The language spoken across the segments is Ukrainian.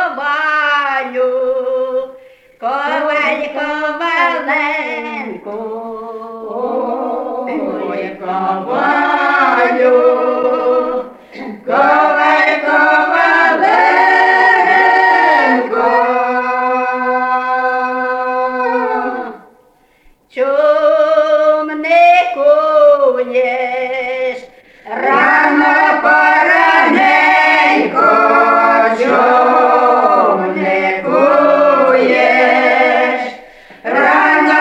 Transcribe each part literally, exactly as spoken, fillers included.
ковалю, коваль коваленько, ой, ковалю, коваль коваленько, чом не куєш рано пораненько, чом не куєш рано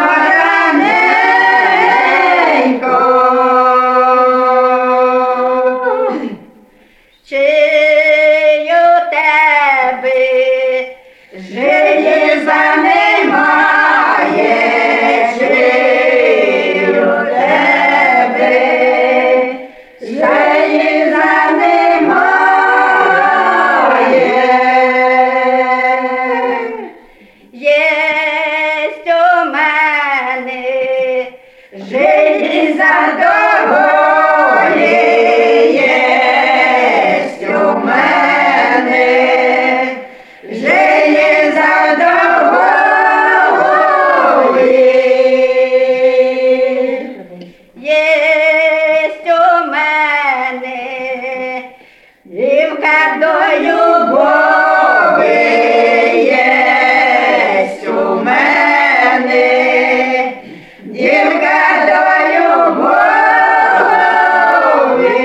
пораненько, чи й у тебе желіза немає, чи й у тебе желіза немає. Єсть у мене желіза доволі, єсть у мене желіза доволі, єсть у мене дівка до любові, єсть у мене дівка до любові.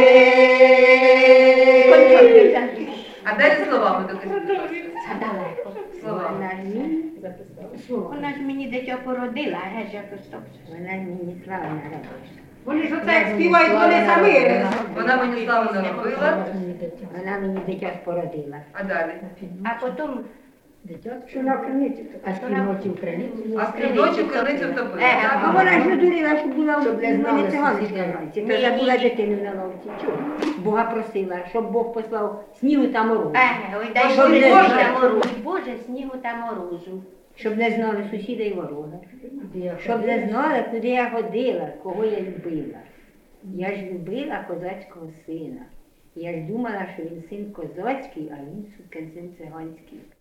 А далі словами докажіть. Далеко. Слова. Вона ж мені, вона ж мені дитя породила, а геть якось так. Вона ж мені слава наробила. Вони ж оце як співають, вони самі. Вона мені славу наробила, Вона мені дитя породила. а далі? А потім Що на криниці, а співночі в криниці. А скриночі в криницю втопила. Е, так? А вона ж не дурила, що була Щоб в не знали мене циганській сусіди. лавці. Ні, Та забула ні. дитину на лавці. Чого? Бога просила, щоб Бог послав снігу та морозу. Еге, ой, дай Щоб Боже, не Боже, знали. морозу. Боже, снігу та морозу. Щоб не знали сусіда і ворога. Щоб не знали, куди я ходила, кого я любила. Я ж любила козацького сина. Я ж думала, що він син козацький, а він сукин син циганський.